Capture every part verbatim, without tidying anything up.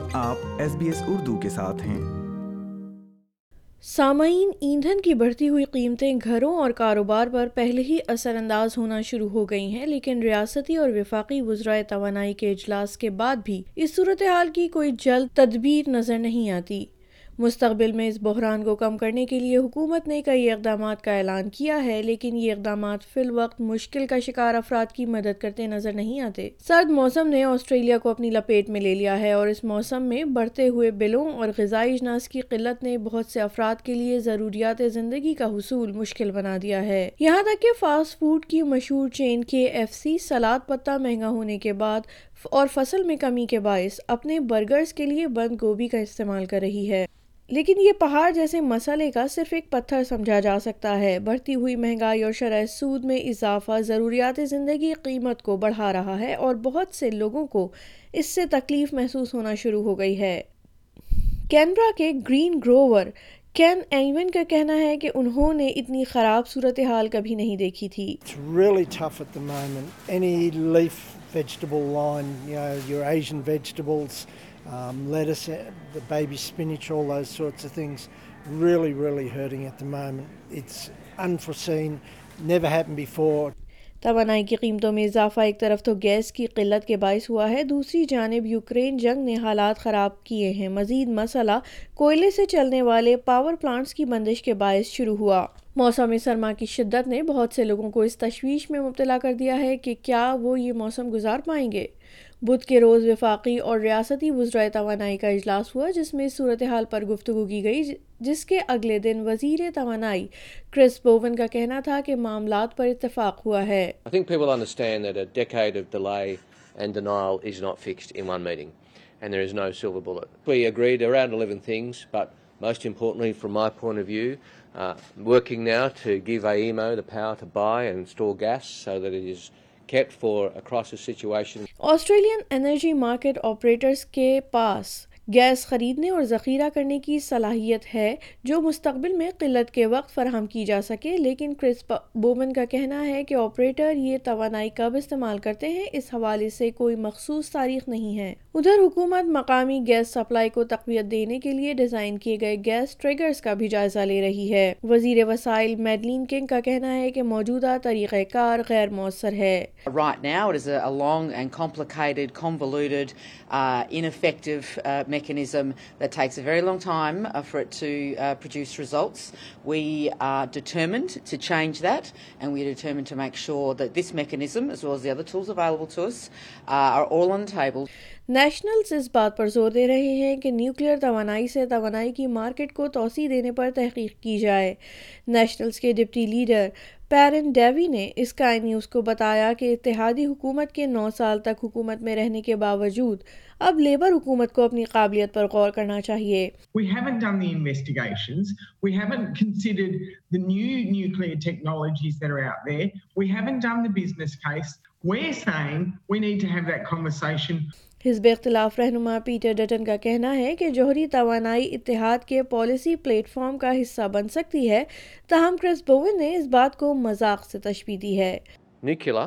آپ S B S Urdu کے ساتھ ہیں۔ سامعین، ایندھن کی بڑھتی ہوئی قیمتیں گھروں اور کاروبار پر پہلے ہی اثر انداز ہونا شروع ہو گئی ہیں، لیکن ریاستی اور وفاقی وزرائے توانائی کے اجلاس کے بعد بھی اس صورتحال کی کوئی جلد تدبیر نظر نہیں آتی۔ مستقبل میں اس بحران کو کم کرنے کے لیے حکومت نے کئی اقدامات کا اعلان کیا ہے، لیکن یہ اقدامات فی الوقت مشکل کا شکار افراد کی مدد کرتے نظر نہیں آتے۔ سرد موسم نے آسٹریلیا کو اپنی لپیٹ میں لے لیا ہے اور اس موسم میں بڑھتے ہوئے بلوں اور غذائی اجناس کی قلت نے بہت سے افراد کے لیے ضروریات زندگی کا حصول مشکل بنا دیا ہے۔ یہاں تک کہ فاسٹ فوڈ کی مشہور چین کے ایف سی سلاد پتہ مہنگا ہونے کے بعد اور فصل میں کمی کے باعث اپنے برگرز کے لیے بند گوبھی کا استعمال کر رہی ہے۔ لیکن یہ پہاڑ جیسے مسئلے کا صرف ایک پتھر سمجھا جا سکتا ہے۔ بڑھتی ہوئی مہنگائی اور شرح سود میں اضافہ ضروریات زندگی قیمت کو بڑھا رہا ہے اور بہت سے لوگوں کو اس سے تکلیف محسوس ہونا شروع ہو گئی ہے۔ کینبرا کے گرین گروور کین ایون کا کہنا ہے کہ انہوں نے اتنی خراب صورتحال کبھی نہیں دیکھی تھی۔ It's really tough at the moment. Any leaf vegetable line, you know, your Asian vegetables, um, lettuce, the baby spinach, all those sorts of things, really, really hurting at the moment. It's unforeseen, never happened before. توانائی کی قیمتوں میں اضافہ ایک طرف تو gas کی قلت کے باعث ہوا ہے، دوسری جانب یوکرین جنگ نے حالات خراب کیے ہیں۔ مزید مسئلہ کوئلے سے چلنے والے پاور پلانٹس کی بندش کے باعث شروع ہوا۔ موسم سرما کی شدت نے بہت سے لوگوں کو اس تشویش میں مبتلا کر دیا ہے کہ کیا وہ یہ موسم گزار پائیں گے۔ بدھ کے روز وفاقی اور ریاستی وزرائے توانائی کا اجلاس ہوا جس میں اس صورتحال پر گفتگو کی گئی، جس کے اگلے دن وزیر توانائی کرس بوون کا کہنا تھا کہ معاملات پر اتفاق ہوا ہے۔ I think people understand that a decade of delay and denial is not fixed in one meeting and there is no silver bullet. We agreed around eleven things, but most importantly from my point of view, uh, working now to give A E M O the power to buy and store gas so that it is kept for a crisis situation. Australian energy market operators کے پاس gas خریدنے اور ذخیرہ کرنے کی صلاحیت ہے جو مستقبل میں قلت کے وقت فراہم کی جا سکے، لیکن کرس بومن کا کہنا ہے کہ آپریٹر یہ توانائی کب استعمال کرتے ہیں اس حوالے سے کوئی مخصوص تاریخ نہیں ہے۔ ادھر حکومت مقامی گیس سپلائی کو تقویت دینے کے لیے ڈیزائن کیے گئے گیس ٹریگرز کا بھی جائزہ لے رہی ہے۔ وزیر وسائل میڈلین کنگ کا کہنا ہے کہ موجودہ طریقہ کار غیر مؤثر ہے۔ Right now it is a, a long and complicated, convoluted, uh, ineffective uh, mechanism that takes a very long time uh, for it to uh, produce results. We are determined to change that, and we are determined to make sure that this mechanism, as well as the other tools available to us, uh, are all on the table. Nationals اس بات پر زور دے رہے ہیں کہ nuclear توانائی سے توانائی کی مارکیٹ کو توسیع دینے پر تحقیق کی جائے۔ نیشنلز کے ڈپٹی لیڈر پیرن ڈیوی نے اسکائی نیوز کو بتایا کہ اتحادی حکومت کے نو سال تک حکومت میں رہنے کے باوجود اب لیبر حکومت کو اپنی قابلیت پر غور کرنا چاہیے۔ We haven't done the investigations. We haven't considered the new nuclear technologies that are out there. We haven't done the business case. We're saying we need to have that conversation. حزب اختلاف رہنما پیٹر ڈٹن کا کہنا ہے کہ جوہری توانائی اتحاد کے پالیسی پلیٹ فارم کا حصہ بن سکتی ہے، تاہم کرس بوون نے اس بات کو مذاق سے تشبیہ دی ہے۔ Nuclear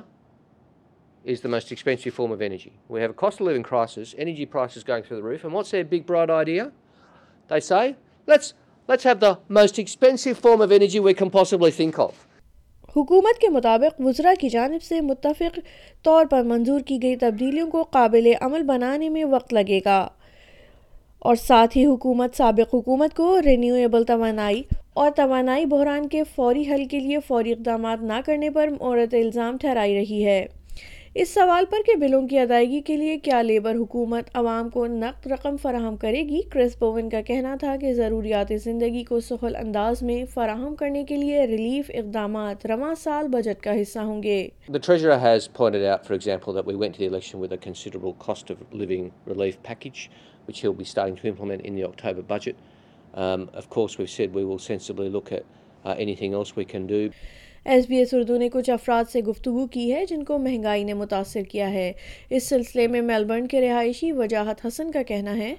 is the most expensive form of energy. We have a cost of living crisis, energy prices going through the roof, and what's their big bright idea? They say, let's let's have the most expensive form of energy we can possibly think of. حکومت کے مطابق وزراء کی جانب سے متفق طور پر منظور کی گئی تبدیلیوں کو قابل عمل بنانے میں وقت لگے گا اور ساتھ ہی حکومت سابق حکومت کو رینیویبل توانائی اور توانائی بحران کے فوری حل کے لیے فوری اقدامات نہ کرنے پر مورد الزام ٹھہرائی رہی ہے۔ اس سوال پر کہ بلوں کی ادائیگی کے لیے کیا لیبر حکومت عوام کو نقد رقم فراہم کرے گی، کرس بوون کا کہنا تھا کہ ضروریات زندگی کو سہل انداز میں فراہم کرنے کے لیے ریلیف اقدامات رواں سال بجٹ کا حصہ ہوں گے۔ The Treasurer has pointed out, for example, that we went to the election with a considerable cost of living relief package, which he'll be starting to implement in the October budget. Um, of course, we've said we will sensibly look at uh, anything else we can do. S B S Urdu نے کچھ افراد سے گفتگو کی ہے جن کو مہنگائی نے متاثر کیا ہے۔ اس سلسلے میں میلبرن کے رہائشی وجاہت حسن کا کہنا ہے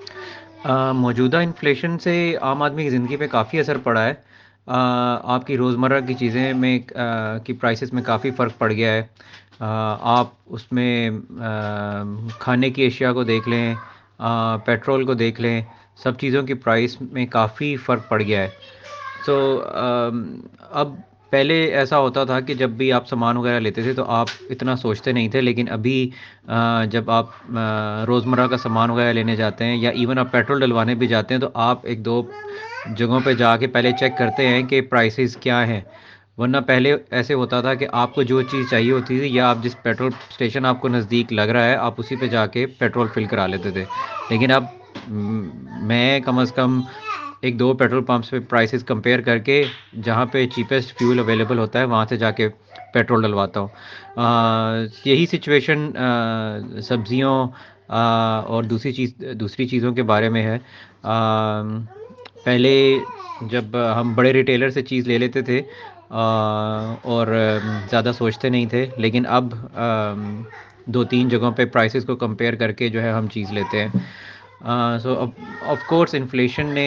موجودہ انفلیشن سے عام آدمی کی زندگی پہ کافی اثر پڑا ہے۔ آپ کی روزمرہ کی چیزیں میں کی پرائسز میں کافی فرق پڑ گیا ہے۔ آپ اس میں کھانے کی اشیاء کو دیکھ لیں، پیٹرول کو دیکھ لیں, سب چیزوں کی پرائس میں کافی فرق پڑ گیا ہے. سو اب پہلے ایسا ہوتا تھا کہ جب بھی آپ سامان وغیرہ لیتے تھے تو آپ اتنا سوچتے نہیں تھے, لیکن ابھی جب آپ روزمرہ کا سامان وغیرہ لینے جاتے ہیں یا ایون آپ پیٹرول ڈلوانے بھی جاتے ہیں تو آپ ایک دو جگہوں پہ جا کے پہلے چیک کرتے ہیں کہ پرائسز کیا ہیں. ورنہ پہلے ایسے ہوتا تھا کہ آپ کو جو چیز چاہیے ہوتی تھی یا آپ جس پیٹرول اسٹیشن آپ کو نزدیک لگ رہا ہے آپ اسی پہ جا کے پیٹرول فل کرا لیتے تھے. لیکن اب میں کم از کم ایک دو پیٹرول پمپس پہ پرائسز کمپیئر کر کے جہاں پہ چیپسٹ فیول اویلیبل ہوتا ہے وہاں سے جا کے پیٹرول ڈلواتا ہوں. یہی سچویشن سبزیوں اور دوسری چیز دوسری چیزوں کے بارے میں ہے. پہلے جب ہم بڑے ریٹیلر سے چیز لے لیتے تھے اور زیادہ سوچتے نہیں تھے, لیکن اب دو تین جگہوں پہ پرائسز کو کمپیئر کر کے جو ہے ہم چیز لیتے ہیں. سو آف کورس انفلیشن نے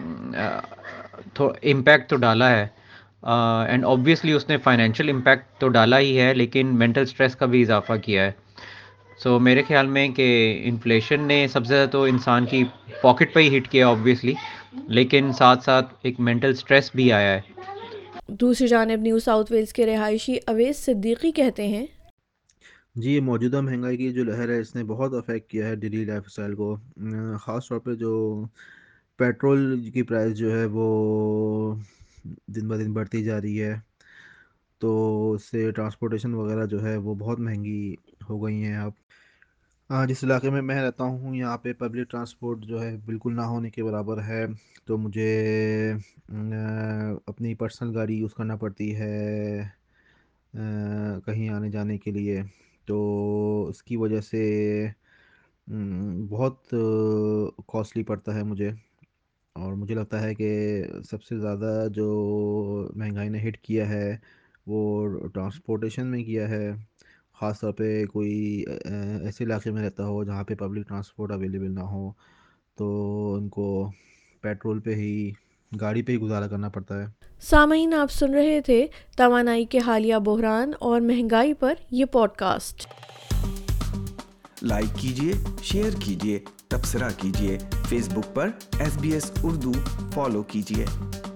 امپیکٹ تو ڈالا ہے, اینڈ اوبویسلی اس نے فائنینشیل امپیکٹ تو ڈالا ہی ہے لیکن مینٹل اسٹریس کا بھی اضافہ کیا ہے. سو so, میرے خیال میں کہ انفلیشن نے سب سے زیادہ تو انسان کی پاکٹ پہ ہی ہٹ کیا اوبویسلی, لیکن ساتھ ساتھ ایک مینٹل اسٹریس بھی آیا ہے. دوسری جانب نیو ساؤتھ ویلز کے رہائشی اویس صدیقی کہتے ہیں, جی موجودہ مہنگائی کی جو لہر ہے اس نے بہت افیکٹ کیا ہے ڈیلی لائف اسٹائل کو, خاص طور پہ جو پیٹرول کی پرائس جو ہے وہ دن بہ دن بڑھتی جا رہی ہے, تو اس سے ٹرانسپورٹیشن وغیرہ جو ہے وہ بہت مہنگی ہو گئی ہیں. اب ہاں جس علاقے میں میں رہتا ہوں یہاں پہ پبلک ٹرانسپورٹ جو ہے بالکل نہ ہونے کے برابر ہے, تو مجھے اپنی پرسنل گاڑی یوز کرنا پڑتی ہے کہیں آنے جانے کے لیے. تو اس کی وجہ سے بہت کاسٹلی پڑتا ہے مجھے, اور مجھے لگتا ہے کہ سب سے زیادہ جو مہنگائی نے ہٹ کیا ہے وہ ٹرانسپورٹیشن میں کیا ہے, خاص طور پہ کوئی ایسے علاقے میں رہتا ہو جہاں پہ پبلک ٹرانسپورٹ اویلیبل نہ ہو تو ان کو پیٹرول پہ ہی گاڑی پہ ہی گزارا کرنا پڑتا ہے. سامعین آپ سن رہے تھے توانائی کے حالیہ بحران اور مہنگائی پر یہ پوڈ کاسٹ. لائک کیجیے, شیئر کیجیے, تبصرہ کیجیے, فیس بک پر S B S Urdu follow کیجیے.